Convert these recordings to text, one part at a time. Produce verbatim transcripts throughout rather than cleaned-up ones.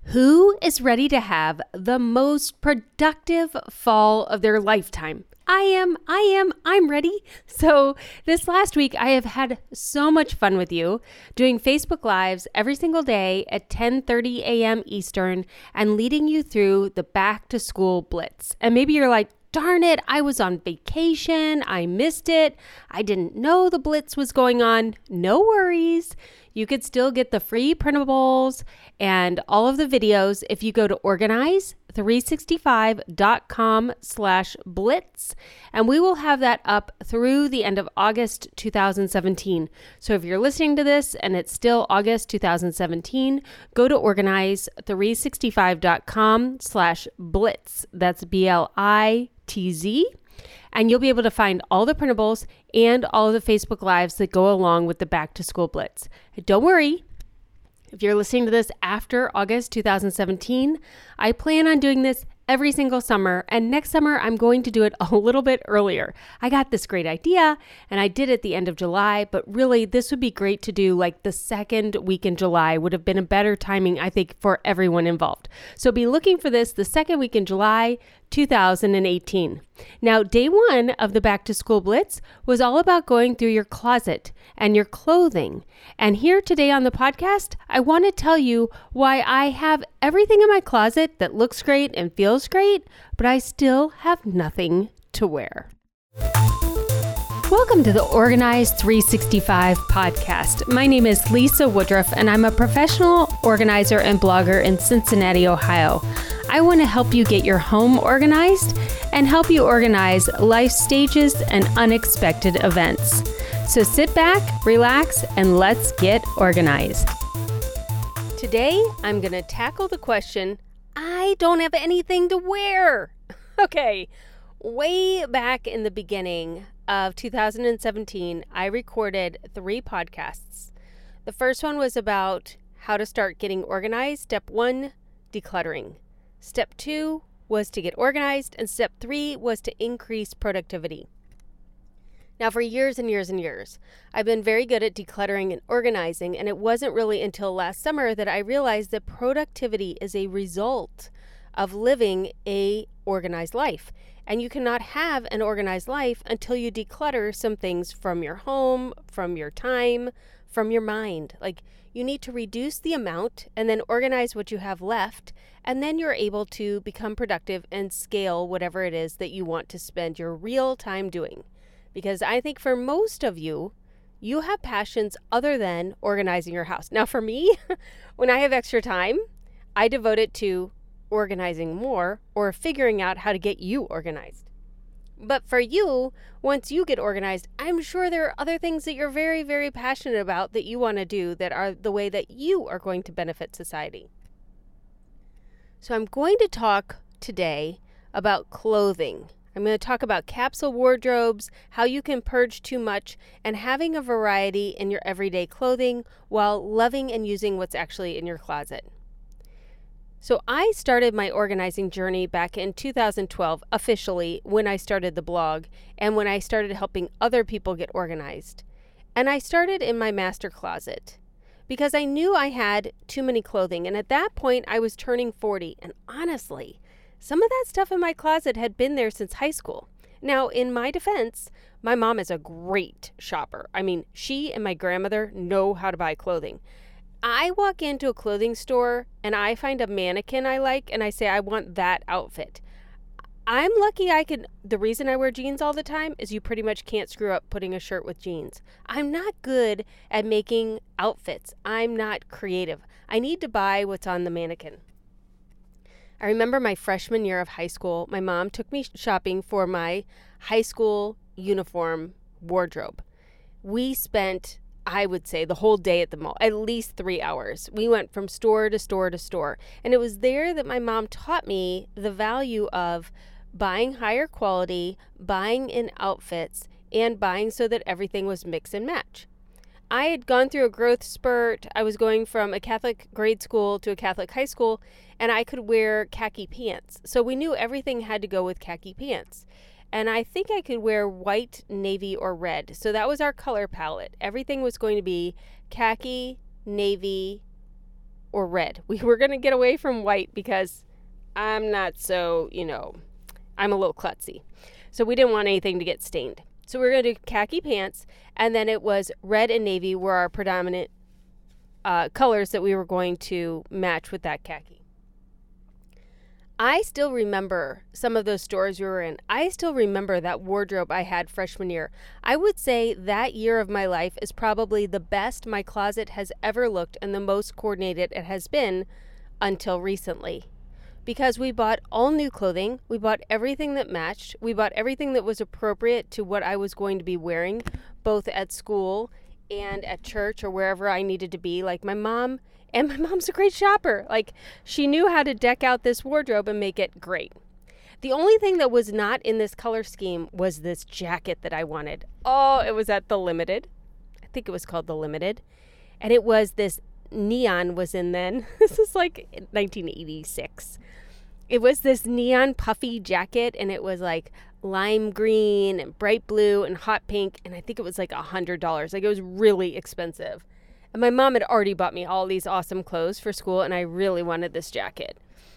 Who is ready to have the most productive fall of their lifetime? I am, I am, I'm ready. So this last week, I have had so much fun with you doing Facebook Lives every single day at ten thirty a.m. Eastern and leading you through the back to school blitz. And maybe you're like, darn it, I was on vacation. I missed it. I didn't know the blitz was going on. No worries. You could still get the free printables and all of the videos if you go to organize three sixty-five dot com slash blitz, and we will have that up through the end of August two thousand seventeen. So if you're listening to this and it's still August two thousand seventeen, go to organize three sixty-five dot com slash blitz. That's B L I T Z. And you'll be able to find all the printables and all of the Facebook Lives that go along with the Back to School Blitz. Don't worry, if you're listening to this after August two thousand seventeen, I plan on doing this every single summer, and next summer I'm going to do it a little bit earlier. I got this great idea, and I did it at the end of July, but really this would be great to do like the second week in July would have been a better timing, I think, for everyone involved. So be looking for this the second week in July two thousand eighteen. Now, day one of the Back to School Blitz was all about going through your closet and your clothing. And here today on the podcast, I want to tell you why I have everything in my closet that looks great and feels great, but I still have nothing to wear. Welcome to the Organize three sixty-five podcast. My name is Lisa Woodruff, and I'm a professional organizer and blogger in Cincinnati, Ohio. I want to help you get your home organized and help you organize life stages and unexpected events. So sit back, relax, and let's get organized. Today, I'm going to tackle the question, I don't have anything to wear. Okay, way back in the beginning of two thousand seventeen, I recorded three podcasts. The first one was about how to start getting organized. Step one, decluttering. Step two was to get organized, and step three was to increase productivity. Now, for years and years and years, I've been very good at decluttering and organizing, and it wasn't really until last summer that I realized that productivity is a result of living a organized life. And you cannot have an organized life until you declutter some things from your home, from your time, from your mind. Like, you need to reduce the amount and then organize what you have left, and then you're able to become productive and scale whatever it is that you want to spend your real time doing. Because I think for most of you, you have passions other than organizing your house. Now, for me, when I have extra time, I devote it to organizing more or figuring out how to get you organized. But for you, once you get organized, I'm sure there are other things that you're very, very passionate about that you want to do that are the way that you are going to benefit society. So I'm going to talk today about clothing. I'm going to talk about capsule wardrobes, how you can purge too much, and having a variety in your everyday clothing while loving and using what's actually in your closet. So I started my organizing journey back in two thousand twelve, officially, when I started the blog and when I started helping other people get organized. And I started in my master closet because I knew I had too many clothing. And at that point, I was turning forty. And honestly, some of that stuff in my closet had been there since high school. Now, in my defense, my mom is a great shopper. I mean, she and my grandmother know how to buy clothing. I walk into a clothing store and I find a mannequin I like and I say, I want that outfit. I'm lucky I can, the reason I wear jeans all the time is you pretty much can't screw up putting a shirt with jeans. I'm not good at making outfits. I'm not creative. I need to buy what's on the mannequin. I remember my freshman year of high school, my mom took me shopping for my high school uniform wardrobe. We spent, I would say, the whole day at the mall, at least three hours. We went from store to store to store. And it was there that my mom taught me the value of buying higher quality, buying in outfits, and buying so that everything was mix and match. I had gone through a growth spurt. I was going from a Catholic grade school to a Catholic high school, and I could wear khaki pants. So we knew everything had to go with khaki pants. And I think I could wear white, navy, or red. So that was our color palette. Everything was going to be khaki, navy, or red. We were going to get away from white because I'm not so, you know, I'm a little klutzy. So we didn't want anything to get stained. So we were going to do khaki pants, and then it was red and navy were our predominant uh, colors that we were going to match with that khaki. I still remember some of those stores we were in. I still remember that wardrobe I had freshman year. I would say that year of my life is probably the best my closet has ever looked and the most coordinated it has been until recently. Because we bought all new clothing, we bought everything that matched, we bought everything that was appropriate to what I was going to be wearing, both at school and at church or wherever I needed to be. Like my mom, and my mom's a great shopper. Like she knew how to deck out this wardrobe and make it great. The only thing that was not in this color scheme was this jacket that I wanted. Oh, it was at the Limited. I think it was called the Limited. And it was this neon was in then. This is like nineteen eighty-six. It was this neon puffy jacket, and it was like lime green and bright blue and hot pink, and I think it was like a hundred dollars. Like it was really expensive. And my mom had already bought me all these awesome clothes for school, and I really wanted this jacket.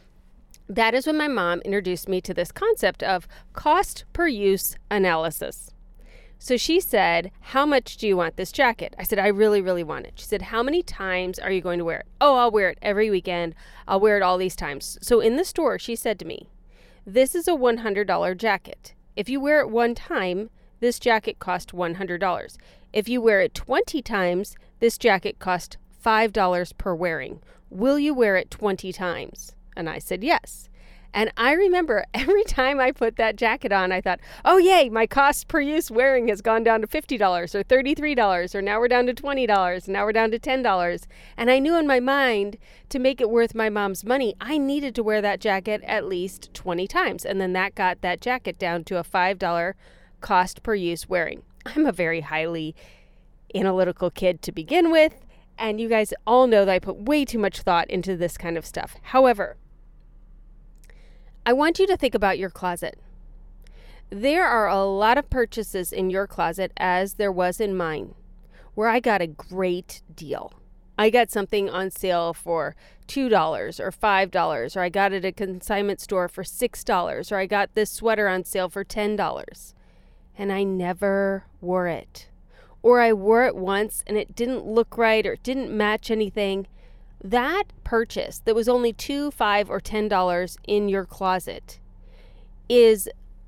That is when my mom introduced me to this concept of cost per use analysis. So she said, how much do you want this jacket? I said, I really, really want it. She said, how many times are you going to wear it? Oh, I'll wear it every weekend. I'll wear it all these times. So in the store, she said to me, this is a one hundred dollars jacket. If you wear it one time, this jacket costs one hundred dollars. If you wear it twenty times, this jacket costs five dollars per wearing. Will you wear it twenty times? And I said, yes. And I remember every time I put that jacket on, I thought, oh, yay, my cost per use wearing has gone down to fifty dollars or thirty-three dollars, or now we're down to twenty dollars, and now we're down to ten dollars. And I knew in my mind, to make it worth my mom's money, I needed to wear that jacket at least twenty times. And then that got that jacket down to a five dollars cost per use wearing. I'm a very highly analytical kid to begin with, and you guys all know that I put way too much thought into this kind of stuff. However, I want you to think about your closet. There are a lot of purchases in your closet, as there was in mine, where I got a great deal. I got something on sale for two dollars or five dollars, or I got it at a consignment store for six dollars, or I got this sweater on sale for ten dollars. And I never wore it. Or I wore it once and it didn't look right or it didn't match anything. That purchase that was only two, five, or ten dollars in your closet is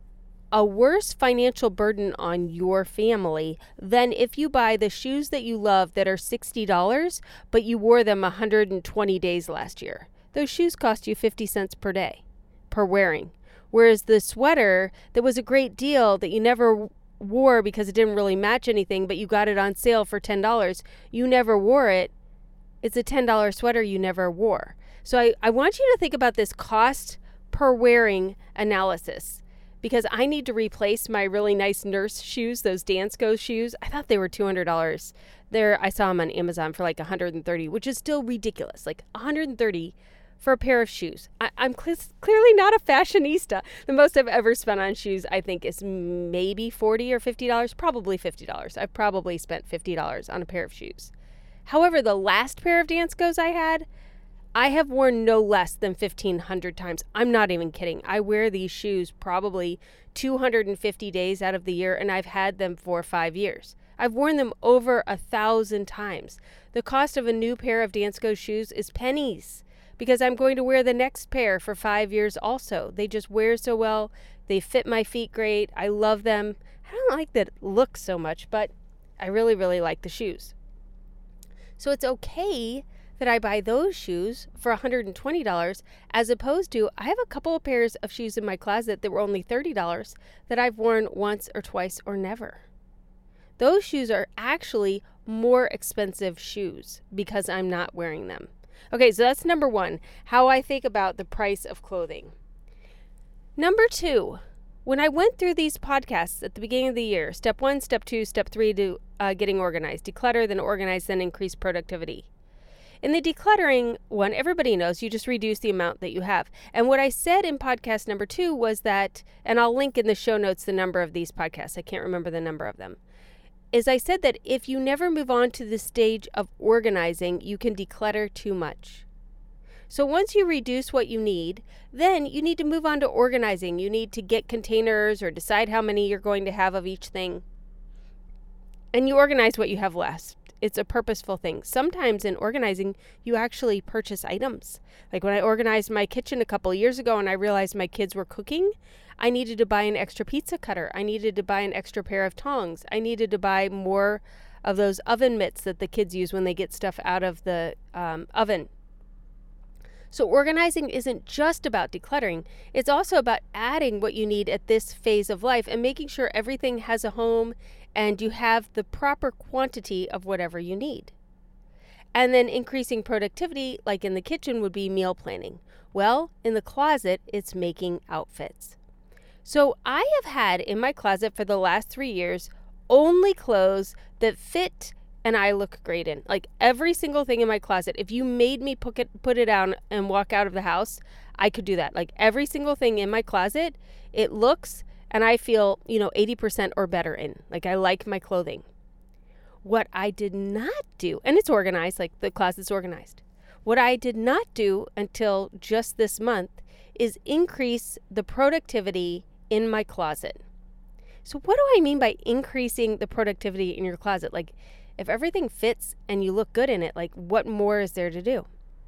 a worse financial burden on your family than if you buy the shoes that you love that are sixty dollars, but you wore them one hundred twenty days last year. Those shoes cost you fifty cents per day, per wearing. Whereas the sweater that was a great deal that you never wore because it didn't really match anything, but you got it on sale for ten dollars, you never wore it. It's a ten dollars sweater you never wore. So I, I want you to think about this cost per wearing analysis, because I need to replace my really nice nurse shoes, those Dansko shoes. I thought they were two hundred dollars. There, I saw them on Amazon for like one hundred thirty dollars, which is still ridiculous. Like one hundred thirty dollars for a pair of shoes. I, I'm cl- clearly not a fashionista. The most I've ever spent on shoes, I think, is maybe forty dollars or fifty dollars, probably fifty dollars. I've probably spent fifty dollars on a pair of shoes. However, the last pair of Danskos I had, I have worn no less than fifteen hundred times. I'm not even kidding. I wear these shoes probably two hundred fifty days out of the year, and I've had them for five years. I've worn them over a thousand times. The cost of a new pair of Dansko shoes is pennies, because I'm going to wear the next pair for five years also. They just wear so well. They fit my feet great. I love them. I don't like the look so much, but I really, really like the shoes. So it's okay that I buy those shoes for one hundred twenty dollars, as opposed to I have a couple of pairs of shoes in my closet that were only thirty dollars that I've worn once or twice or never. Those shoes are actually more expensive shoes because I'm not wearing them. Okay, so that's number one, how I think about the price of clothing. Number two, when I went through these podcasts at the beginning of the year, step one, step two, step three to uh, getting organized, declutter, then organize, then increase productivity. In the decluttering one, everybody knows you just reduce the amount that you have. And what I said in podcast number two was that, and I'll link in the show notes the number of these podcasts, I can't remember the number of them, is I said that if you never move on to the stage of organizing, you can declutter too much. So once you reduce what you need, then you need to move on to organizing. You need to get containers or decide how many you're going to have of each thing. And you organize what you have left. It's a purposeful thing. Sometimes in organizing, you actually purchase items. Like when I organized my kitchen a couple of years ago and I realized my kids were cooking, I needed to buy an extra pizza cutter. I needed to buy an extra pair of tongs. I needed to buy more of those oven mitts that the kids use when they get stuff out of the um, oven. So organizing isn't just about decluttering. It's also about adding what you need at this phase of life and making sure everything has a home and you have the proper quantity of whatever you need. And then increasing productivity, like in the kitchen, would be meal planning. Well, in the closet, it's making outfits. So I have had in my closet for the last three years only clothes that fit and I look great in. Like every single thing in my closet, if you made me put it, put it down and walk out of the house, I could do that. Like every single thing in my closet, it looks and I feel, you know, eighty percent or better in. Like I like my clothing. What I did not do, and it's organized, like the closet's organized. What I did not do until just this month is increase the productivity in my closet. So what do I mean by increasing the productivity in your closet? Like if everything fits and you look good in it, like what more is there to do?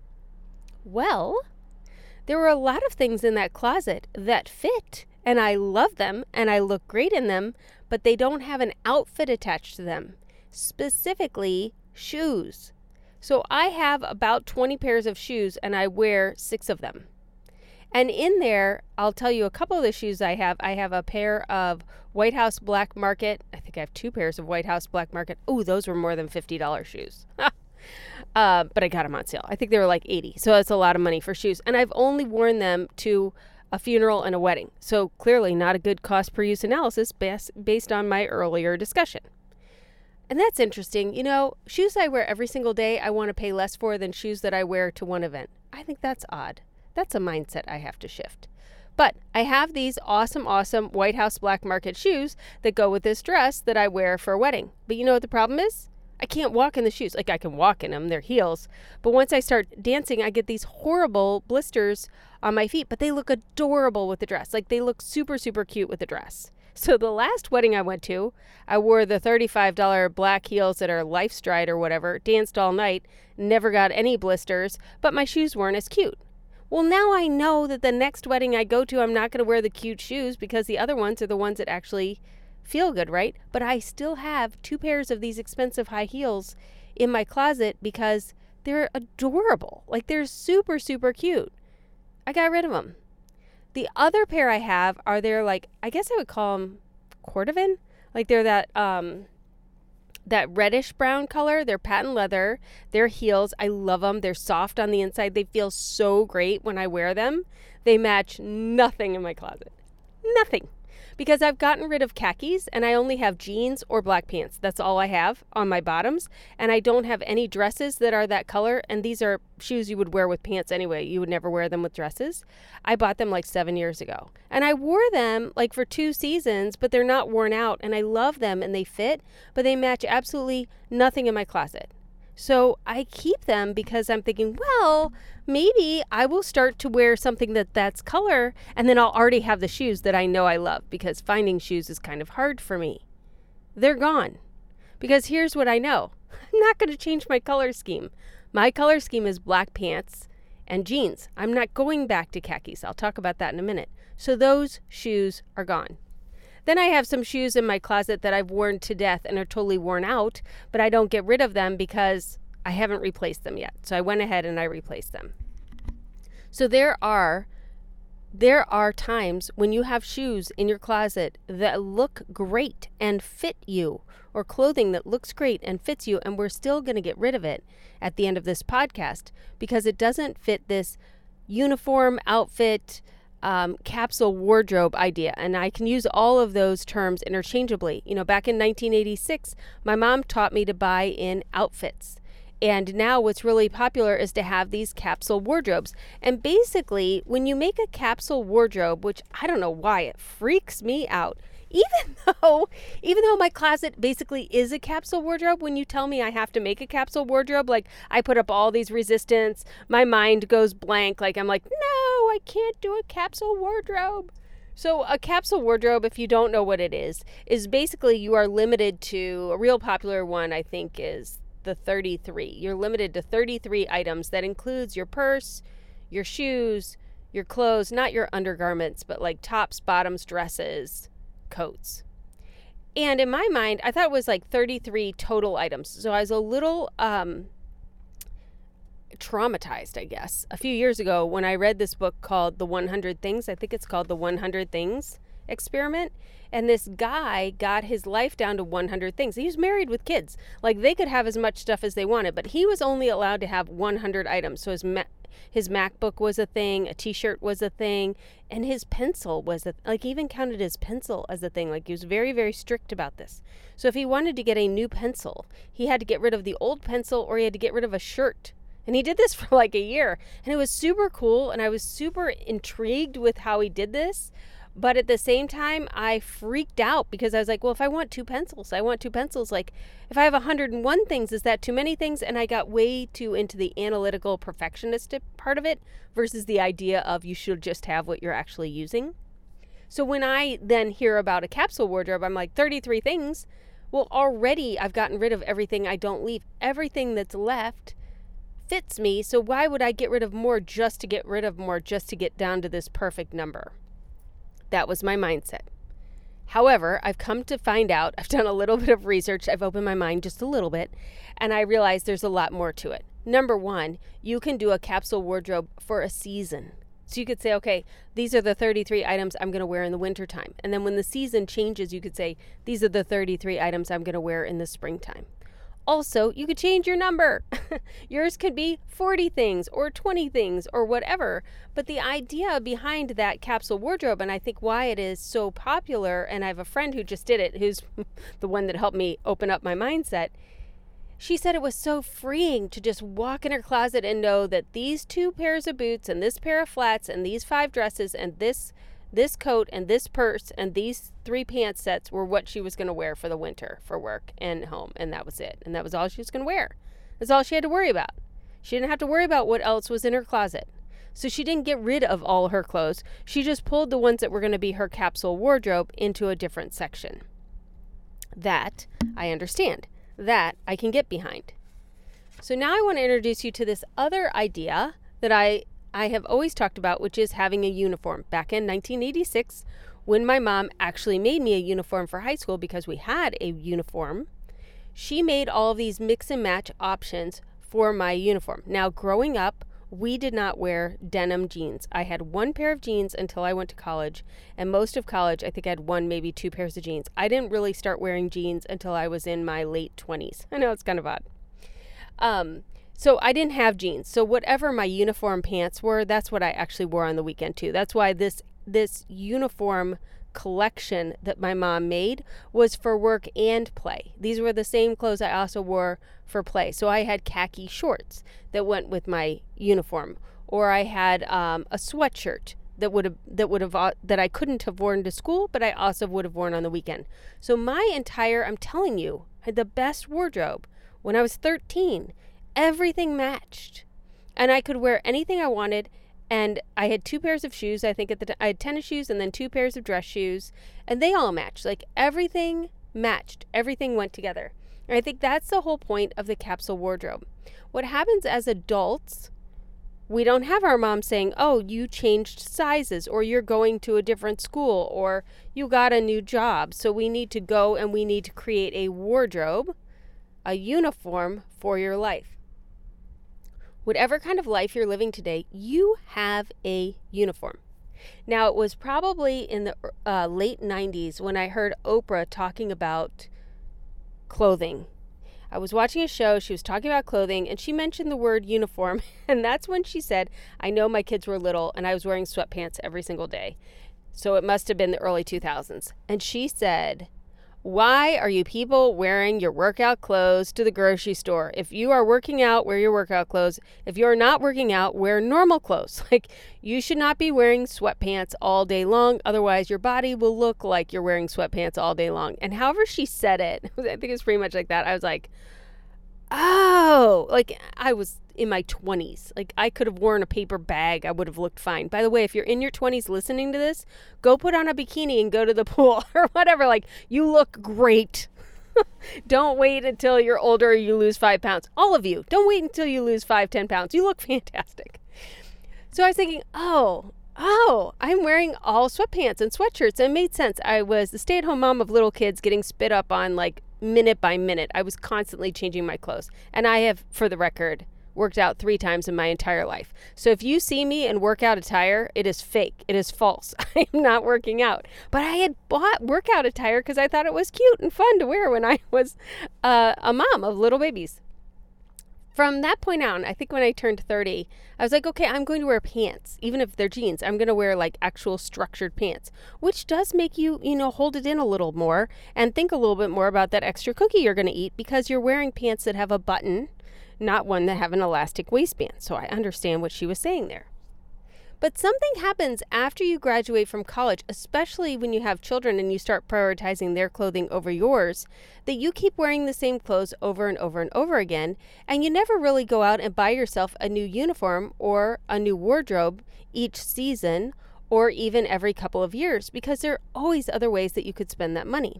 Well, there were a lot of things in that closet that fit and I love them and I look great in them, but they don't have an outfit attached to them, specifically shoes. So I have about twenty pairs of shoes and I wear six of them. And in there, I'll tell you a couple of the shoes I have. I have a pair of White House Black Market. I think I have two pairs of White House Black Market. Oh, those were more than fifty dollars shoes. uh, but I got them on sale. I think they were like eighty dollars. So that's a lot of money for shoes. And I've only worn them to a funeral and a wedding. So clearly not a good cost per use analysis based, based on my earlier discussion. And that's interesting. You know, shoes I wear every single day, I want to pay less for than shoes that I wear to one event. I think that's odd. That's a mindset I have to shift. But I have these awesome, awesome White House Black Market shoes that go with this dress that I wear for a wedding. But you know what the problem is? I can't walk in the shoes. Like I can walk in them, they're heels. But once I start dancing, I get these horrible blisters on my feet, but they look adorable with the dress. Like they look super, super cute with the dress. So the last wedding I went to, I wore the thirty-five dollars black heels that are LifeStride or whatever, danced all night, never got any blisters, but my shoes weren't as cute. Well, now I know that the next wedding I go to, I'm not going to wear the cute shoes because the other ones are the ones that actually feel good, right? But I still have two pairs of these expensive high heels in my closet because they're adorable. Like they're super, super cute. I got rid of them. The other pair I have are they're like, I guess I would call them cordovan. Like they're that, um, that reddish brown color. They're patent leather. They're heels. I love them. They're soft on the inside. They feel so great when I wear them. They match nothing in my closet. Nothing. Because I've gotten rid of khakis and I only have jeans or black pants. That's all I have on my bottoms. And I don't have any dresses that are that color. And these are shoes you would wear with pants anyway. You would never wear them with dresses. I bought them like seven years ago. And I wore them like for two seasons, but they're not worn out. And I love them and they fit, but they match absolutely nothing in my closet. So I keep them because I'm thinking, well, maybe I will start to wear something that that's color and then I'll already have the shoes that I know I love because finding shoes is kind of hard for me. They're gone because here's what I know. I'm not going to change my color scheme. My color scheme is black pants and jeans. I'm not going back to khakis. I'll talk about that in a minute. So those shoes are gone. Then I have some shoes in my closet that I've worn to death and are totally worn out, but I don't get rid of them because I haven't replaced them yet. So I went ahead and I replaced them. So there are there are times when you have shoes in your closet that look great and fit you, or clothing that looks great and fits you, and we're still going to get rid of it at the end of this podcast because it doesn't fit this uniform outfit Um, capsule wardrobe idea. And I can use all of those terms interchangeably. You know, back in nineteen eighty-six, my mom taught me to buy in outfits. And now what's really popular is to have these capsule wardrobes. And basically, when you make a capsule wardrobe, which I don't know why it freaks me out, even though, even though my closet basically is a capsule wardrobe, when you tell me I have to make a capsule wardrobe, like I put up all these resistance, my mind goes blank. Like I'm like, no, I can't do a capsule wardrobe. So a capsule wardrobe, if you don't know what it is, is basically you are limited to, a real popular one I think is the thirty-three. You're limited to thirty-three items. That includes your purse, your shoes, your clothes, not your undergarments, but like tops, bottoms, dresses, coats. And in my mind, I thought it was like thirty-three total items. So I was a little um, traumatized, I guess, a few years ago when I read this book called The one hundred Things. I think it's called The one hundred Things Experiment. And this guy got his life down to one hundred things. He was married with kids. Like they could have as much stuff as they wanted, but he was only allowed to have one hundred items. So his ma- his MacBook was a thing, a t-shirt was a thing, and his pencil was a, like he even counted his pencil as a thing. Like he was very, very strict about this. So if he wanted to get a new pencil, he had to get rid of the old pencil or he had to get rid of a shirt. And he did this for like a year. And it was super cool. And I was super intrigued with how he did this. But at the same time, I freaked out because I was like, well, if I want two pencils, I want two pencils. Like if I have one hundred one things, is that too many things? And I got way too into the analytical perfectionist part of it versus the idea of you should just have what you're actually using. So when I then hear about a capsule wardrobe, I'm like, thirty-three things. Well, already I've gotten rid of everything I don't leave. Everything that's left fits me. So why would I get rid of more just to get rid of more, just to get down to this perfect number? That was my mindset. However, I've come to find out, I've done a little bit of research, I've opened my mind just a little bit, and I realized there's a lot more to it. Number one, you can do a capsule wardrobe for a season. So you could say, okay, these are the thirty-three items I'm going to wear in the wintertime. And then when the season changes, you could say, these are the thirty-three items I'm going to wear in the springtime. Also, you could change your number. Yours could be forty things or twenty things or whatever. But the idea behind that capsule wardrobe, and I think why it is so popular, and I have a friend who just did it, who's the one that helped me open up my mindset. She said it was so freeing to just walk in her closet and know that these two pairs of boots and this pair of flats and these five dresses and this this coat and this purse and these three pants sets were what she was going to wear for the winter for work and home. And that was it. And that was all she was going to wear. That's all she had to worry about. She didn't have to worry about what else was in her closet. So she didn't get rid of all her clothes. She just pulled the ones that were going to be her capsule wardrobe into a different section. That I understand. That I can get behind. So now I want to introduce you to this other idea that I I have always talked about, which is having a uniform. Back in nineteen eighty-six, when my mom actually made me a uniform for high school because we had a uniform, she made all of these mix and match options for my uniform. Now, growing up, we did not wear denim jeans. I had one pair of jeans until I went to college, and most of college, I think I had one, maybe two pairs of jeans. I didn't really start wearing jeans until I was in my late twenties. I know it's kind of odd. Um, so I didn't have jeans. So whatever my uniform pants were, that's what I actually wore on the weekend too. That's why this this uniform collection that my mom made was for work and play. These were the same clothes I also wore for play. So I had khaki shorts that went with my uniform, or I had um, a sweatshirt that would have that would have uh, that I couldn't have worn to school, but I also would have worn on the weekend. So my entire, I'm telling you, I had the best wardrobe when I was thirteen. Everything matched, and I could wear anything I wanted. And I had two pairs of shoes. I think at the t- I had tennis shoes and then two pairs of dress shoes, and they all matched. Like everything matched. Everything went together. And I think that's the whole point of the capsule wardrobe. What happens as adults, we don't have our mom saying, oh, you changed sizes, or you're going to a different school, or you got a new job. So we need to go and we need to create a wardrobe, a uniform for your life. Whatever kind of life you're living today, you have a uniform. Now, it was probably in the uh, late nineties when I heard Oprah talking about clothing. I was watching a show, she was talking about clothing, and she mentioned the word uniform, and that's when she said, I know my kids were little, and I was wearing sweatpants every single day. So it must have been the early two thousands. And she said, Why are you people wearing your workout clothes to the grocery store? If you are working out, wear your workout clothes. If you're not working out, wear normal clothes. Like, you should not be wearing sweatpants all day long. Otherwise, your body will look like you're wearing sweatpants all day long. And however she said it, I think it's pretty much like that. I was like, oh, like I was in my twenties. Like, I could have worn a paper bag. I would have looked fine. By the way, if you're in your twenties listening to this, go put on a bikini and go to the pool or whatever. Like, you look great. Don't wait until you're older and you lose five pounds. All of you, don't wait until you lose five, ten pounds. You look fantastic. So I was thinking, oh, oh, I'm wearing all sweatpants and sweatshirts. And it made sense. I was the stay-at-home mom of little kids getting spit up on like minute by minute. I was constantly changing my clothes. And I have, for the record, worked out three times in my entire life. So if you see me in workout attire, it is fake. It is false. I am not working out. But I had bought workout attire because I thought it was cute and fun to wear when I was uh, a mom of little babies. From that point on, I think when I turned thirty, I was like, okay, I'm going to wear pants. Even if they're jeans, I'm going to wear like actual structured pants, which does make you, you know, hold it in a little more and think a little bit more about that extra cookie you're going to eat because you're wearing pants that have a button, not one that have an elastic waistband. So I understand what she was saying there. But something happens after you graduate from college, especially when you have children and you start prioritizing their clothing over yours, that you keep wearing the same clothes over and over and over again, and you never really go out and buy yourself a new uniform or a new wardrobe each season or even every couple of years because there are always other ways that you could spend that money.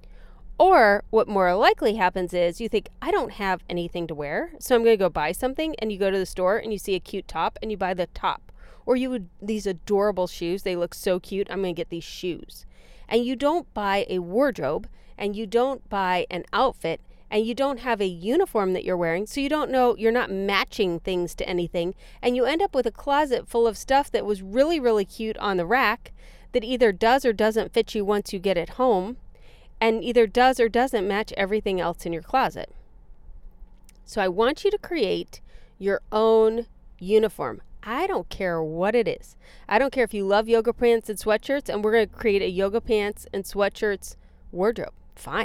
Or what more likely happens is you think, I don't have anything to wear, so I'm going to go buy something, and you go to the store and you see a cute top and you buy the top. Or you would, these adorable shoes, they look so cute, I'm going to get these shoes. And you don't buy a wardrobe, and you don't buy an outfit, and you don't have a uniform that you're wearing, so you don't know, you're not matching things to anything, and you end up with a closet full of stuff that was really, really cute on the rack that either does or doesn't fit you once you get it home, and either does or doesn't match everything else in your closet. So I want you to create your own uniform. I don't care what it is. I don't care if you love yoga pants and sweatshirts, and we're going to create a yoga pants and sweatshirts wardrobe. Fine.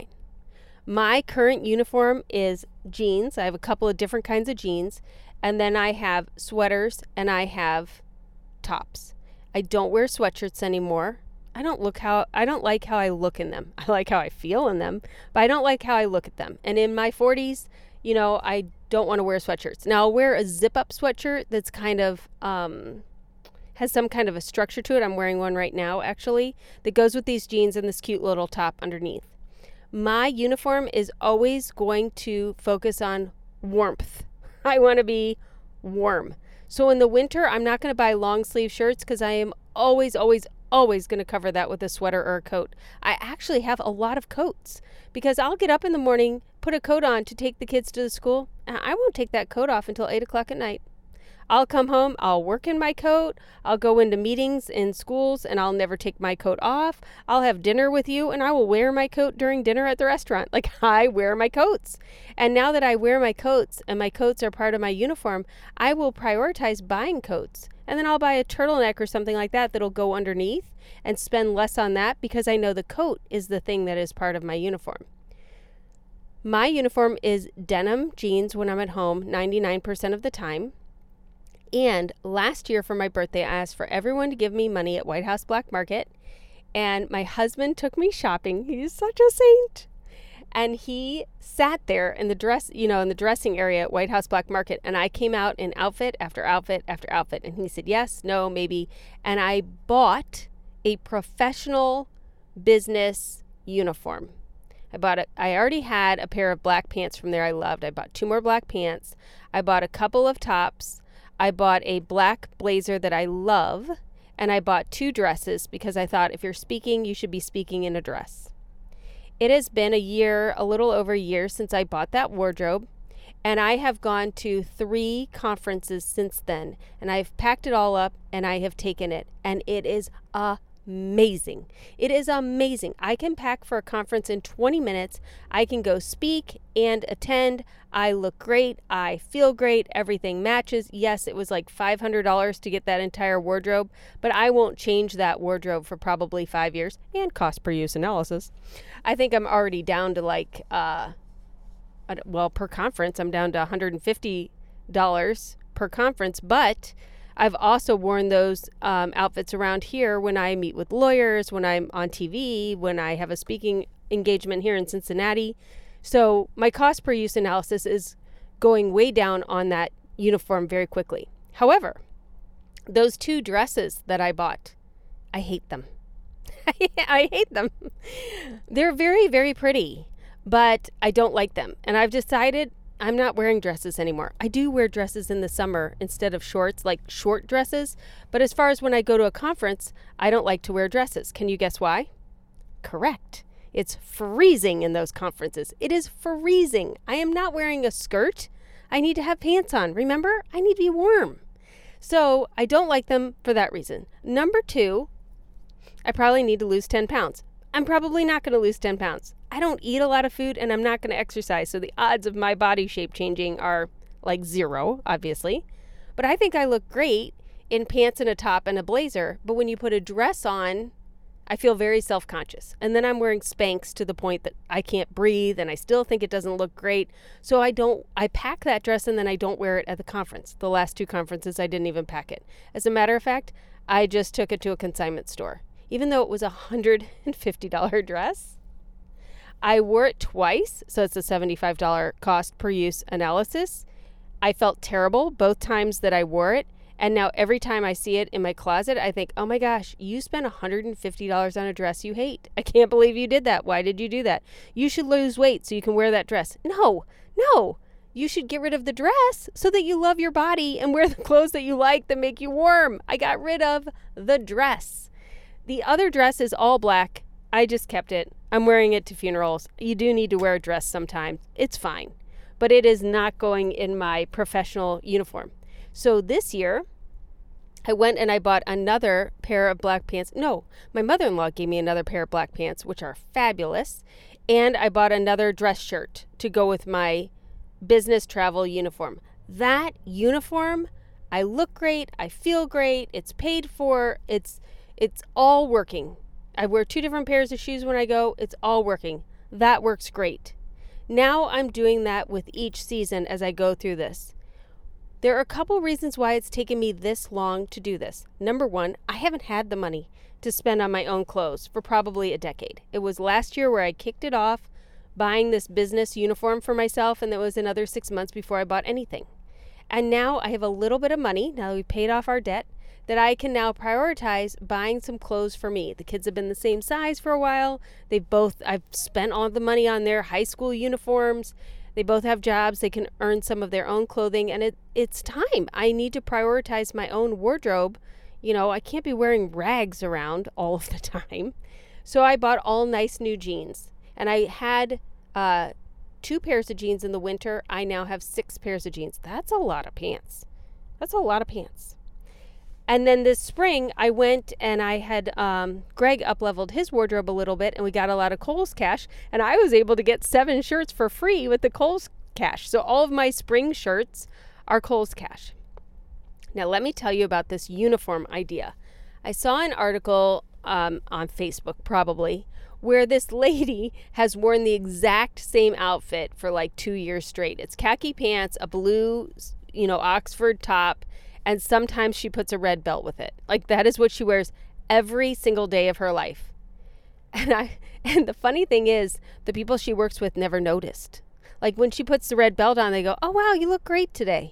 My current uniform is jeans. I have a couple of different kinds of jeans, and then I have sweaters and I have tops. I don't wear sweatshirts anymore. I don't look how I don't like how I look in them. I like how I feel in them, but I don't like how I look at them. And in my forties, you know, I don't want to wear sweatshirts. Now I'll wear a zip-up sweatshirt that's kind of um, has some kind of a structure to it. I'm wearing one right now, actually, that goes with these jeans and this cute little top underneath. My uniform is always going to focus on warmth. I want to be warm. So in the winter, I'm not going to buy long sleeve shirts because I am always, always, always going to cover that with a sweater or a coat. I actually have a lot of coats because I'll get up in the morning, put a coat on to take the kids to the school, and I won't take that coat off until eight o'clock at night. I'll come home, I'll work in my coat, I'll go into meetings in schools, and I'll never take my coat off. I'll have dinner with you, and I will wear my coat during dinner at the restaurant. Like, I wear my coats. And now that I wear my coats, and my coats are part of my uniform, I will prioritize buying coats. And then I'll buy a turtleneck or something like that that'll go underneath and spend less on that because I know the coat is the thing that is part of my uniform. My uniform is denim jeans when I'm at home ninety-nine percent of the time. And last year for my birthday, I asked for everyone to give me money at White House Black Market. And my husband took me shopping. He's such a saint. And he sat there in the dress, you know, in the dressing area at White House Black Market. And I came out in outfit after outfit after outfit. And he said, yes, no, maybe. And I bought a professional business uniform. I bought it. I already had a pair of black pants from there I loved. I bought two more black pants. I bought a couple of tops. I bought a black blazer that I love. And I bought two dresses because I thought if you're speaking, you should be speaking in a dress. It has been a year, a little over a year since I bought that wardrobe, and I have gone to three conferences since then, and I've packed it all up, and I have taken it, and it is amazing. It is amazing. I can pack for a conference in twenty minutes. I can go speak and attend. I look great. I feel great. Everything matches. Yes, it was like five hundred dollars to get that entire wardrobe, but I won't change that wardrobe for probably five years and cost per use analysis. I think I'm already down to like, uh, well, per conference, I'm down to one hundred fifty dollars per conference, but I've also worn those um, outfits around here when I meet with lawyers, when I'm on T V, when I have a speaking engagement here in Cincinnati. So my cost per use analysis is going way down on that uniform very quickly. However, those two dresses that I bought, I hate them. I hate them. They're very, very pretty, but I don't like them. And I've decided I'm not wearing dresses anymore. I do wear dresses in the summer instead of shorts, like short dresses. But as far as when I go to a conference, I don't like to wear dresses. Can you guess why? Correct. It's freezing in those conferences. It is freezing. I am not wearing a skirt. I need to have pants on. Remember? I need to be warm. So I don't like them for that reason. Number two, I probably need to lose ten pounds. I'm probably not going to lose ten pounds. I don't eat a lot of food and I'm not going to exercise. So the odds of my body shape changing are like zero, obviously. But I think I look great in pants and a top and a blazer. But when you put a dress on, I feel very self-conscious. And then I'm wearing Spanx to the point that I can't breathe and I still think it doesn't look great. So I don't, I pack that dress and then I don't wear it at the conference. The last two conferences, I didn't even pack it. As a matter of fact, I just took it to a consignment store. Even though it was a one hundred fifty dollars dress, I wore it twice, so it's a seventy-five dollars cost per use analysis. I felt terrible both times that I wore it, and now every time I see it in my closet, I think, oh my gosh, you spent one hundred fifty dollars on a dress you hate. I can't believe you did that. Why did you do that? You should lose weight so you can wear that dress. No, no. You should get rid of the dress so that you love your body and wear the clothes that you like that make you warm. I got rid of the dress. The other dress is all black. I just kept it. I'm wearing it to funerals. You do need to wear a dress sometimes. It's fine. But it is not going in my professional uniform. So this year, I went and I bought another pair of black pants. No, my mother-in-law gave me another pair of black pants, which are fabulous. And I bought another dress shirt to go with my business travel uniform. That uniform, I look great. I feel great. It's paid for. It's It's all working. I wear two different pairs of shoes when I go. It's all working. That works great. Now I'm doing that with each season as I go through this. There are a couple reasons why it's taken me this long to do this. Number one, I haven't had the money to spend on my own clothes for probably a decade. It was last year where I kicked it off buying this business uniform for myself, and it was another six months before I bought anything. And now I have a little bit of money, now that we've paid off our debt, that I can now prioritize buying some clothes for me. The kids have been the same size for a while. They've both, I've spent all the money on their high school uniforms. They both have jobs. They can earn some of their own clothing, and it it's time. I need to prioritize my own wardrobe. You know, I can't be wearing rags around all of the time. So I bought all nice new jeans, and I had uh, two pairs of jeans in the winter. I now have six pairs of jeans. That's a lot of pants. That's a lot of pants. And then this spring, I went and I had, um, Greg up-leveled his wardrobe a little bit, and we got a lot of Kohl's Cash, and I was able to get seven shirts for free with the Kohl's Cash. So all of my spring shirts are Kohl's Cash. Now, let me tell you about this uniform idea. I saw an article um, on Facebook, probably, where this lady has worn the exact same outfit for like two years straight. It's khaki pants, a blue, you know, Oxford top, and sometimes she puts a red belt with it. Like, that is what she wears every single day of her life. And I and the funny thing is, the people she works with never noticed. Like, when she puts the red belt on, they go, oh, wow, you look great today.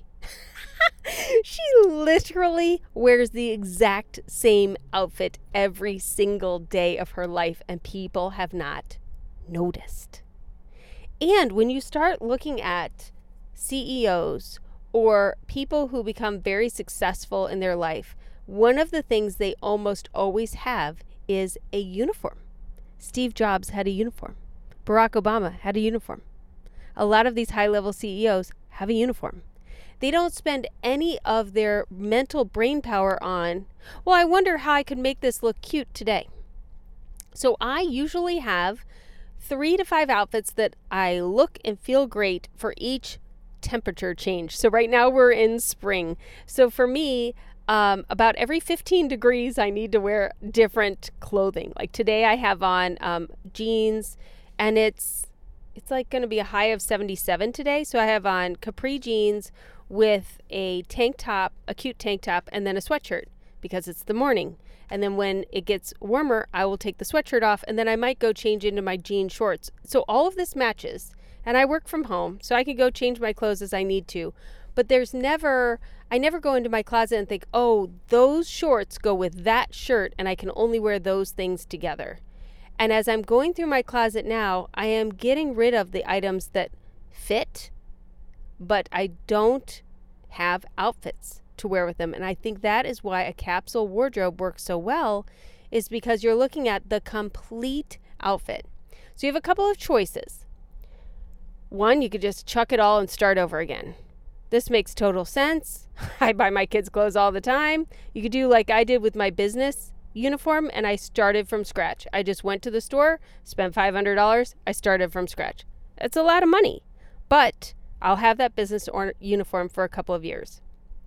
She literally wears the exact same outfit every single day of her life, and people have not noticed. And when you start looking at C E Os or people who become very successful in their life, one of the things they almost always have is a uniform. Steve Jobs had a uniform. Barack Obama had a uniform. A lot of these high-level C E Os have a uniform. They don't spend any of their mental brain power on, well, I wonder how I could make this look cute today. So I usually have three to five outfits that I look and feel great for each temperature change. So right now we're in spring. So for me, um, about every fifteen degrees, I need to wear different clothing. Like today I have on um, jeans, and it's it's like going to be a high of seventy-seven today. So I have on capri jeans with a tank top, a cute tank top, and then a sweatshirt because it's the morning. And then when it gets warmer, I will take the sweatshirt off, and then I might go change into my jean shorts. So all of this matches, and I work from home, so I can go change my clothes as I need to. But there's never, I never go into my closet and think, oh, those shorts go with that shirt, and I can only wear those things together. And as I'm going through my closet now, I am getting rid of the items that fit, but I don't have outfits to wear with them. And I think that is why a capsule wardrobe works so well, is because you're looking at the complete outfit. So you have a couple of choices. One, you could just chuck it all and start over again. This makes total sense. I buy my kids clothes all the time. You could do like I did with my business uniform, and I started from scratch. I just went to the store, spent five hundred dollars. I started from scratch. That's a lot of money, but I'll have that business or uniform for a couple of years.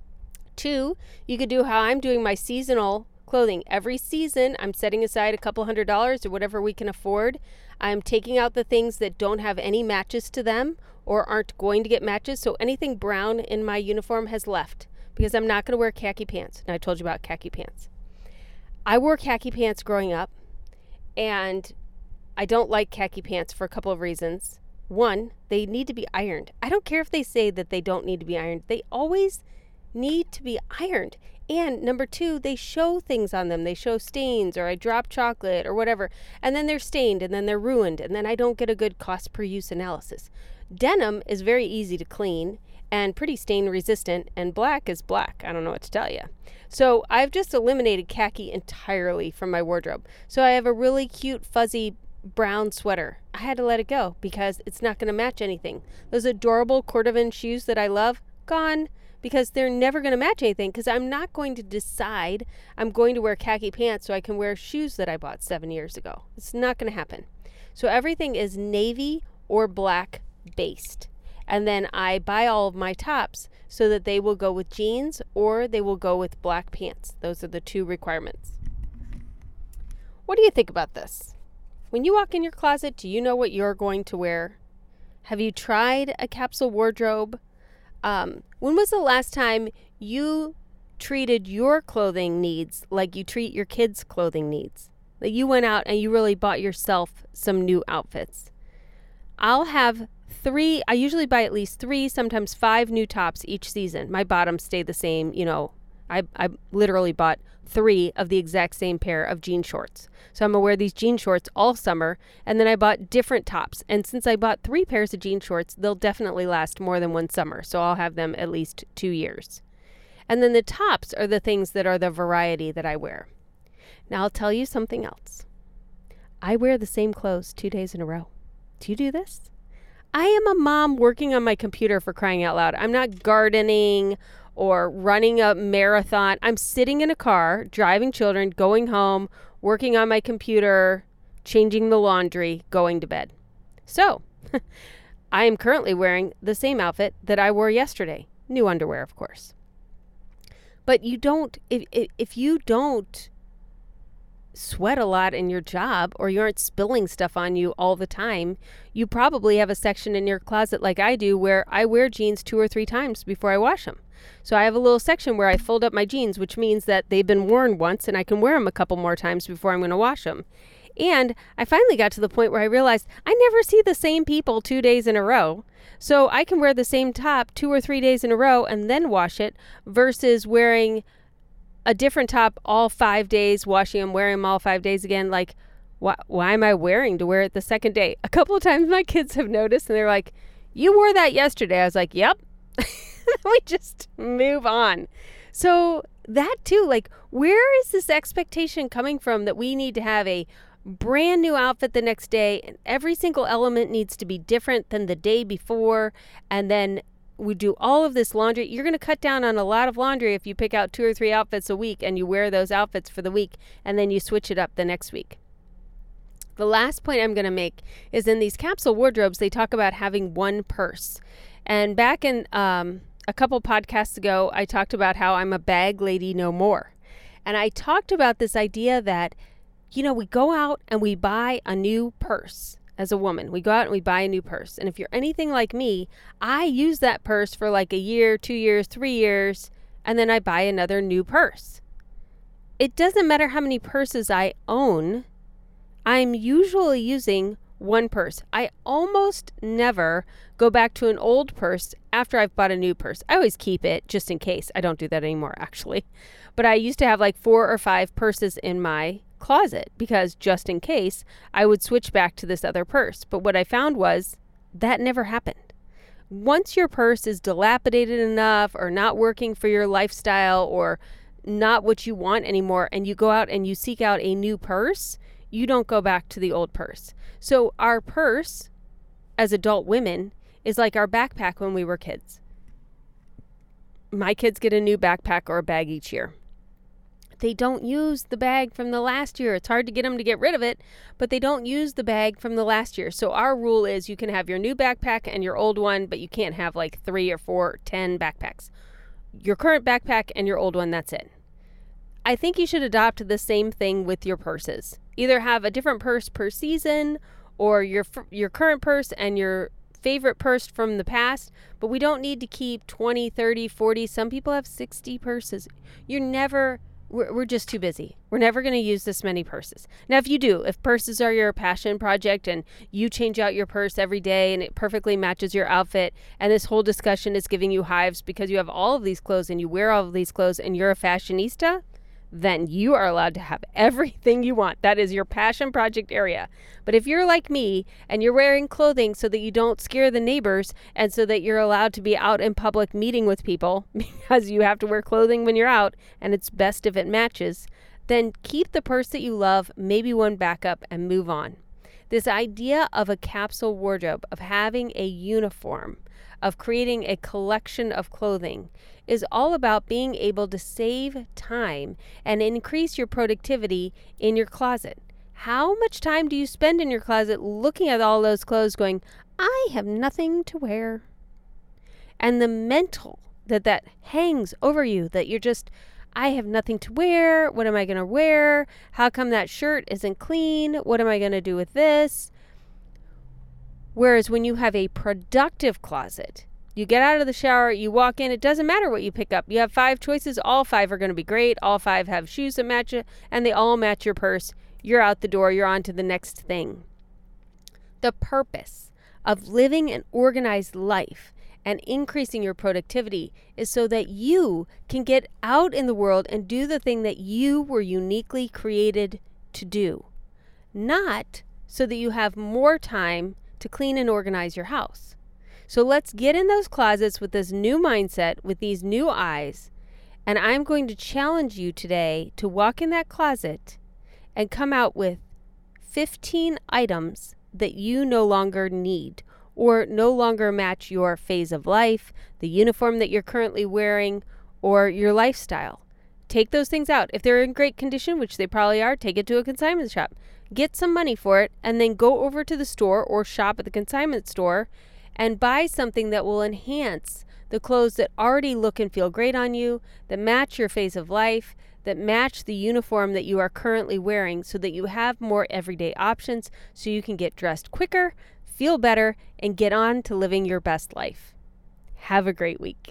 Two, you could do how I'm doing my seasonal clothing. Every season, I'm setting aside a couple hundred dollars or whatever we can afford. I'm taking out the things that don't have any matches to them or aren't going to get matches. So anything brown in my uniform has left because I'm not going to wear khaki pants. And I told you about khaki pants. I wore khaki pants growing up, and I don't like khaki pants for a couple of reasons. One, they need to be ironed. I don't care if they say that they don't need to be ironed. They always need to be ironed. And number two, they show things on them. They show stains, or I drop chocolate or whatever, and then they're stained, and then they're ruined, and then I don't get a good cost per use analysis. Denim is very easy to clean and pretty stain resistant, and black is black. I don't know what to tell you. So I've just eliminated khaki entirely from my wardrobe. So I have a really cute fuzzy brown sweater. I had to let it go because it's not going to match anything. Those adorable cordovan shoes that I love, gone, because they're never going to match anything, because I'm not going to decide I'm going to wear khaki pants so I can wear shoes that I bought seven years ago. It's not going to happen. So everything is navy or black based. And then I buy all of my tops so that they will go with jeans or they will go with black pants. Those are the two requirements. What do you think about this? When you walk in your closet, do you know what you're going to wear? Have you tried a capsule wardrobe? Um, when was the last time you treated your clothing needs like you treat your kids' clothing needs? That you went out and you really bought yourself some new outfits. I'll have three, I usually buy at least three, sometimes five new tops each season. My bottoms stay the same, you know. I, I literally bought three of the exact same pair of jean shorts. So I'm going to wear these jean shorts all summer, and then I bought different tops. And since I bought three pairs of jean shorts, they'll definitely last more than one summer. So I'll have them at least two years. And then the tops are the things that are the variety that I wear. Now I'll tell you something else. I wear the same clothes two days in a row. Do you do this? I am a mom working on my computer, for crying out loud. I'm not gardening or running a marathon. I'm sitting in a car, driving children, going home, working on my computer, changing the laundry, going to bed. So I am currently wearing the same outfit that I wore yesterday. New underwear, of course. But you don't, if, if you don't sweat a lot in your job, or you aren't spilling stuff on you all the time, you probably have a section in your closet like I do where I wear jeans two or three times before I wash them. So I have a little section where I fold up my jeans, which means that they've been worn once and I can wear them a couple more times before I'm going to wash them. And I finally got to the point where I realized I never see the same people two days in a row. So I can wear the same top two or three days in a row and then wash it, versus wearing a different top all five days, washing them, wearing them all five days again. Like, why, why am I wearing to wear it the second day? A couple of times my kids have noticed, and they're like, you wore that yesterday. I was like, yep. We just move on. So that too, like, where is this expectation coming from that we need to have a brand new outfit the next day, and every single element needs to be different than the day before, and then we do all of this laundry. You're going to cut down on a lot of laundry if you pick out two or three outfits a week and you wear those outfits for the week and then you switch it up the next week. The last point I'm going to make is in these capsule wardrobes, they talk about having one purse. And back in um, a couple podcasts ago, I talked about how I'm a bag lady no more. And I talked about this idea that, you know, we go out and we buy a new purse. As a woman, we go out and we buy a new purse. And if you're anything like me, I use that purse for like a year, two years, three years, and then I buy another new purse. It doesn't matter how many purses I own. I'm usually using one purse. I almost never go back to an old purse after I've bought a new purse. I always keep it just in case. I don't do that anymore, actually. But I used to have like four or five purses in my closet because just in case I would switch back to this other purse. But what I found was that never happened. Once your purse is dilapidated enough or not working for your lifestyle or not what you want anymore, and you go out and you seek out a new purse, you don't go back to the old purse. So our purse as adult women is like our backpack when we were kids. My kids get a new backpack or a bag each year. They don't use the bag from the last year. It's hard to get them to get rid of it, but they don't use the bag from the last year. So our rule is you can have your new backpack and your old one, but you can't have like three or four, or ten backpacks. Your current backpack and your old one, that's it. I think you should adopt the same thing with your purses. Either have a different purse per season or your your current purse and your favorite purse from the past, but we don't need to keep twenty, thirty, forty. Some people have sixty purses. You're never... We're, we're just too busy. We're never going to use this many purses. Now, if you do, if purses are your passion project and you change out your purse every day and it perfectly matches your outfit and this whole discussion is giving you hives because you have all of these clothes and you wear all of these clothes and you're a fashionista, then you are allowed to have everything you want. That is your passion project area. But if you're like me and you're wearing clothing so that you don't scare the neighbors and so that you're allowed to be out in public meeting with people because you have to wear clothing when you're out and it's best if it matches, then keep the purse that you love, maybe one backup, and move on. This idea of a capsule wardrobe, of having a uniform, of creating a collection of clothing is all about being able to save time and increase your productivity in your closet. How much time do you spend in your closet looking at all those clothes going, I have nothing to wear? And the mental that that hangs over you, that you're just, I have nothing to wear. What am I going to wear? How come that shirt isn't clean? What am I going to do with this? Whereas when you have a productive closet, you get out of the shower, you walk in, it doesn't matter what you pick up. You have five choices. All five are going to be great. All five have shoes that match it, and they all match your purse. You're out the door. You're on to the next thing. The purpose of living an organized life and increasing your productivity is so that you can get out in the world and do the thing that you were uniquely created to do. Not so that you have more time to clean and organize your house. So let's get in those closets with this new mindset, with these new eyes. And I'm going to challenge you today to walk in that closet and come out with fifteen items that you no longer need or no longer match your phase of life, the uniform that you're currently wearing, or your lifestyle. Take those things out. If they're in great condition, which they probably are, take it to a consignment shop. Get some money for it and then go over to the store or shop at the consignment store and buy something that will enhance the clothes that already look and feel great on you, that match your phase of life, that match the uniform that you are currently wearing so that you have more everyday options so you can get dressed quicker, feel better, and get on to living your best life. Have a great week.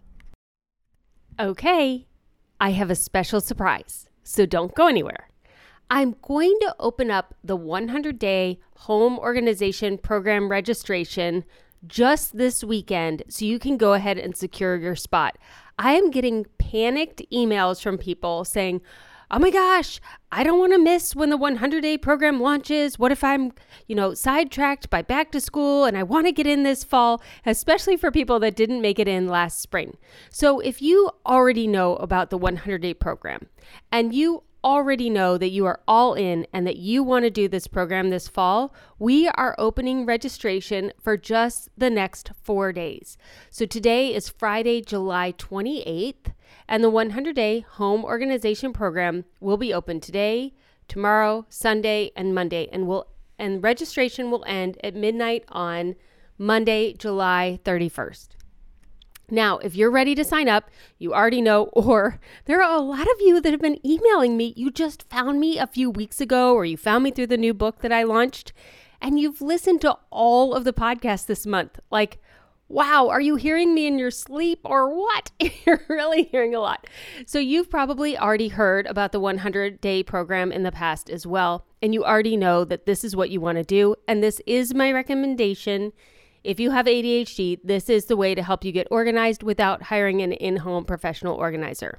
Okay, I have a special surprise, so don't go anywhere. I'm going to open up the one hundred day home organization program registration just this weekend so you can go ahead and secure your spot. I am getting panicked emails from people saying, oh my gosh, I don't want to miss when the one hundred day program launches. What if I'm, you know, sidetracked by back to school and I want to get in this fall, especially for people that didn't make it in last spring. So if you already know about the one hundred day program and you already know that you are all in and that you want to do this program this fall, we are opening registration for just the next four days. So today is Friday, July twenty-eighth, and the one hundred day Home Organization Program will be open today, tomorrow, Sunday, and Monday, and will and registration will end at midnight on Monday, July thirty-first. Now, if you're ready to sign up, you already know, or there are a lot of you that have been emailing me. You just found me a few weeks ago, or you found me through the new book that I launched, and you've listened to all of the podcasts this month. Like, wow, are you hearing me in your sleep or what? You're really hearing a lot. So you've probably already heard about the one hundred day program in the past as well, and you already know that this is what you want to do, and this is my recommendation. If you have A D H D, this is the way to help you get organized without hiring an in-home professional organizer.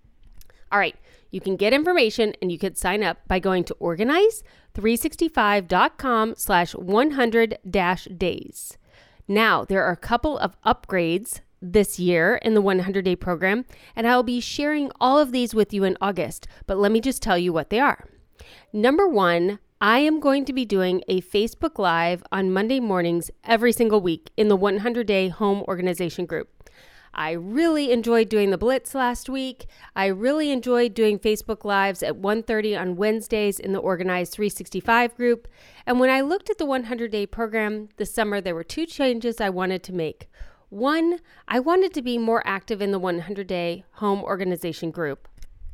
All right, you can get information and you can sign up by going to organize three sixty-five dot com slash one hundred dash days. Now, there are a couple of upgrades this year in the one hundred day program, and I'll be sharing all of these with you in August, but let me just tell you what they are. Number one, I am going to be doing a Facebook Live on Monday mornings every single week in the one hundred day Home Organization group. I really enjoyed doing the Blitz last week. I really enjoyed doing Facebook Lives at one thirty on Wednesdays in the Organize three sixty-five group. And when I looked at the one hundred day program this summer, there were two changes I wanted to make. One, I wanted to be more active in the one hundred day Home Organization group.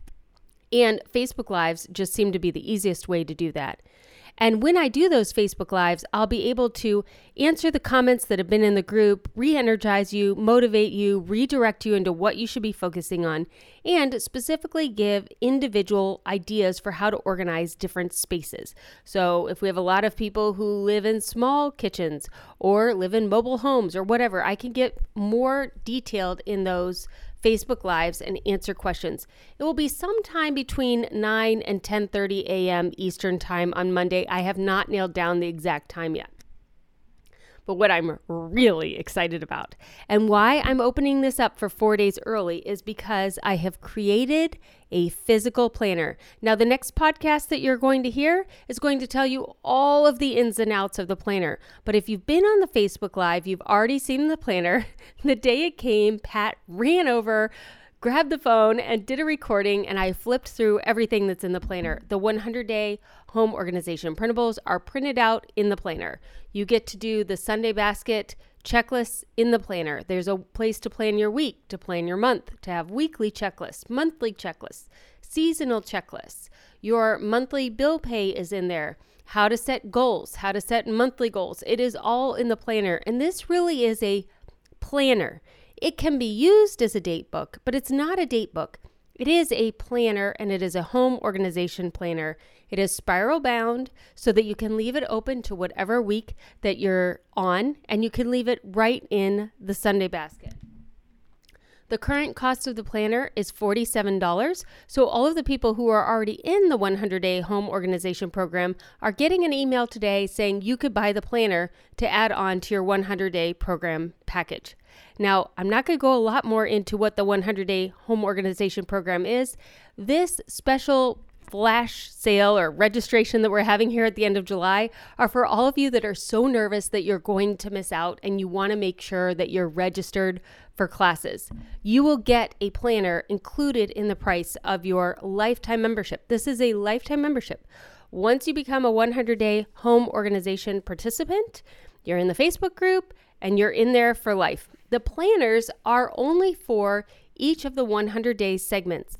And Facebook Lives just seemed to be the easiest way to do that. And when I do those Facebook Lives, I'll be able to answer the comments that have been in the group, re-energize you, motivate you, redirect you into what you should be focusing on, and specifically give individual ideas for how to organize different spaces. So if we have a lot of people who live in small kitchens or live in mobile homes or whatever, I can get more detailed in those Facebook Lives and answer questions. It will be sometime between nine and ten thirty a.m. Eastern Time on Monday. I have not nailed down the exact time yet. But what I'm really excited about and why I'm opening this up for four days early is because I have created a physical planner. Now, the next podcast that you're going to hear is going to tell you all of the ins and outs of the planner. But if you've been on the Facebook Live, you've already seen the planner. The day it came, Pat ran over, grabbed the phone and did a recording, and I flipped through everything that's in the planner. The one hundred day Home Organization printables are printed out in the planner. You get to do the Sunday basket checklists in the planner. There's a place to plan your week, to plan your month, to have weekly checklists, monthly checklists, seasonal checklists. Your monthly bill pay is in there. How to set goals, how to set monthly goals. It is all in the planner, and this really is a planner. It can be used as a date book, but it's not a date book. It is a planner, and it is a home organization planner. It is spiral bound so that you can leave it open to whatever week that you're on, and you can leave it right in the Sunday basket. The current cost of the planner is forty-seven dollars, so all of the people who are already in the one hundred day Home Organization Program are getting an email today saying you could buy the planner to add on to your one hundred day program package. Now, I'm not going to go a lot more into what the one hundred day Home Organization Program is. This special flash sale or registration that we're having here at the end of July are for all of you that are so nervous that you're going to miss out and you want to make sure that you're registered for classes. You will get a planner included in the price of your lifetime membership. This is a lifetime membership. Once you become a one hundred day Home Organization participant, you're in the Facebook group and you're in there for life. The planners are only for each of the one hundred day segments.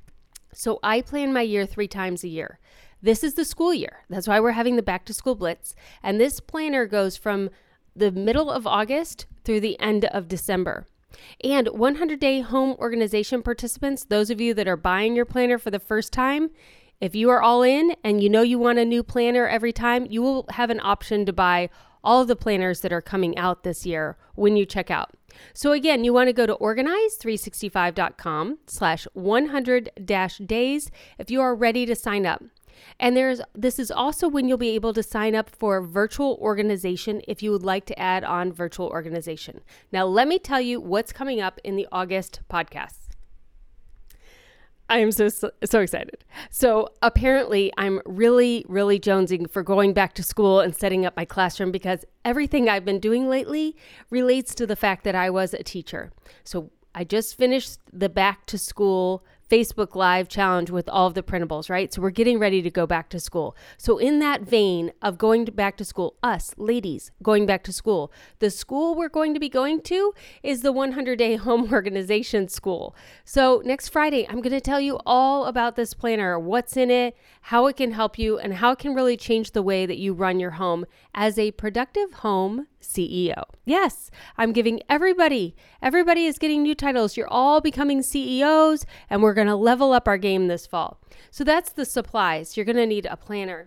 So I plan my year three times a year. This is the school year. That's why we're having the back to school blitz. And this planner goes from the middle of August through the end of December. And one hundred day Home Organization participants, those of you that are buying your planner for the first time, if you are all in and you know you want a new planner every time, you will have an option to buy all of the planners that are coming out this year when you check out. So again, you want to go to organize three sixty-five dot com slash one hundred dash days if you are ready to sign up. And there's this is also when you'll be able to sign up for virtual organization if you would like to add on virtual organization. Now, let me tell you what's coming up in the August podcast. I am so, so, so excited. So apparently I'm really, really jonesing for going back to school and setting up my classroom because everything I've been doing lately relates to the fact that I was a teacher. So I just finished the back to school Facebook Live challenge with all of the printables, right? So we're getting ready to go back to school. So in that vein of going to back to school, us ladies going back to school, the school we're going to be going to is the one hundred day Home Organization School. So next Friday, I'm going to tell you all about this planner, what's in it, how it can help you, and how it can really change the way that you run your home as a productive home C E O. Yes, I'm giving everybody, everybody is getting new titles. You're all becoming C E Os, and we're going to level up our game this fall. So that's the supplies. You're going to need a planner.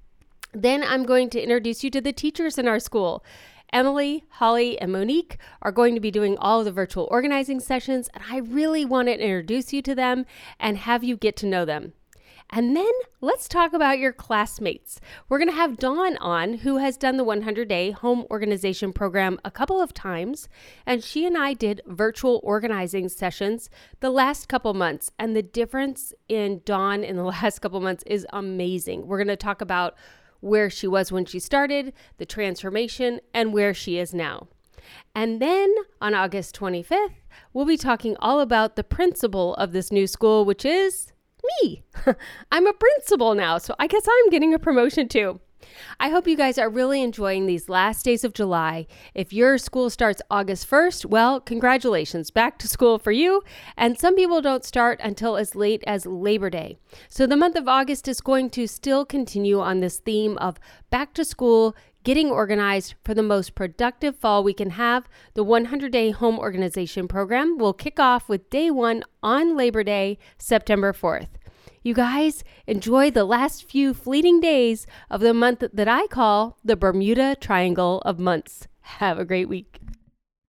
Then I'm going to introduce you to the teachers in our school. Emily, Holly, and Monique are going to be doing all of the virtual organizing sessions, and I really want to introduce you to them and have you get to know them. And then let's talk about your classmates. We're going to have Dawn on, who has done the one hundred day Home Organization Program a couple of times. And she and I did virtual organizing sessions the last couple months. And the difference in Dawn in the last couple months is amazing. We're going to talk about where she was when she started, the transformation, and where she is now. And then on August twenty-fifth, we'll be talking all about the principal of this new school, which is me. I'm a principal now, so I guess I'm getting a promotion too. I hope you guys are really enjoying these last days of July. If your school starts August first, well, congratulations, back to school for you. And some people don't start until as late as Labor Day. So the month of August is going to still continue on this theme of back to school, getting organized for the most productive fall we can have. The one hundred day Home Organization Program will kick off with day one on Labor Day, September fourth. You guys enjoy the last few fleeting days of the month that I call the Bermuda Triangle of months. Have a great week.